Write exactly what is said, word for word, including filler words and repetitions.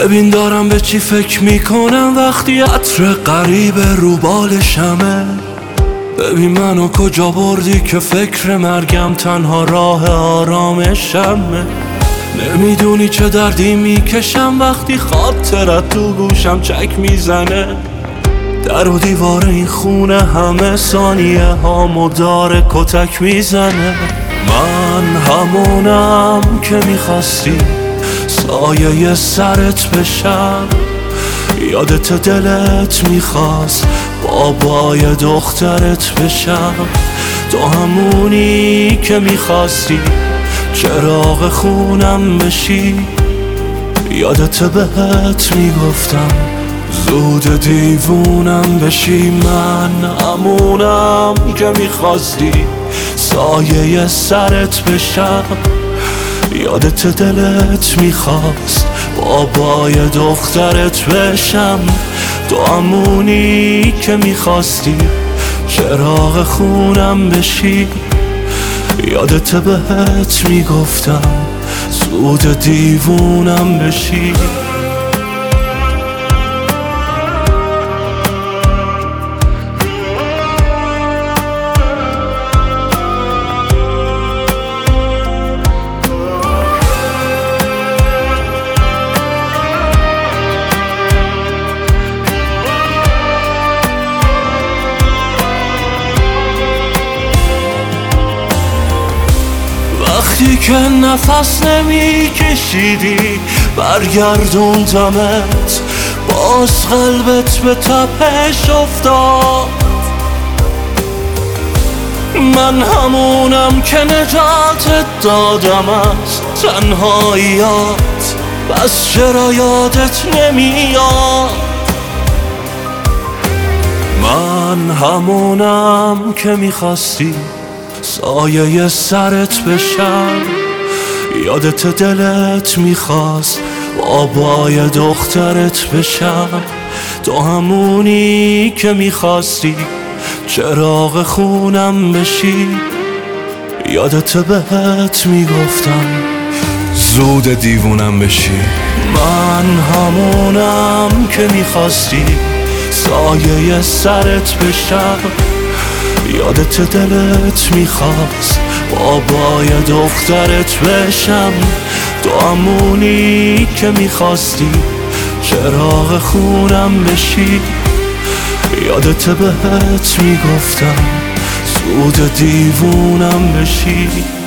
ببین دارم به چی فکر میکنم وقتی عطر غریب رو بالشمه. ببین منو کجا بردی که فکر مرگم تنها راه آرامشمه. نمیدونی چه دردی میکشم وقتی خاطرت تو گوشم چک میزنه. در و دیوار این خونه همه ثانیه هامو داره کتک میزنه. من همونم که میخواستی سایه سرت بشم. یادت دلت میخواست بابای دخترت بشم. تو همونی که میخواستی چراغ خونم بشی. یادت بهت میگفتم زود دیوونم بشی. من همونم که میخواستی سایه سرت بشم. یادت دلت میخواست بابای دخترت بشم. تو همونی که میخواستی چراغ خونم بشی. یادت بهت میگفتم زود دیوونم بشی. وقتی که نفس نمی کشیدی برگردوندمت، باز قلبت به تپش افتاد. من همونم که نجاتت دادم از تنهاییات، بس چرا یادت نمیاد؟ من همونم که میخواستی سایه سرت بشم. یادت دلت میخواست بابای دخترت بشم. تو همونی که میخواستی چراغ خونم بشی. یادت بهت میگفتم زود دیوونم بشی. من همونم که میخواستی سایه سرت بشم. یادت دلت میخواست بابای دخترت بشم. تو همونی که میخواستی چراغ خونم بشی. یادت بهت میگفتم زود دیوونم بشی.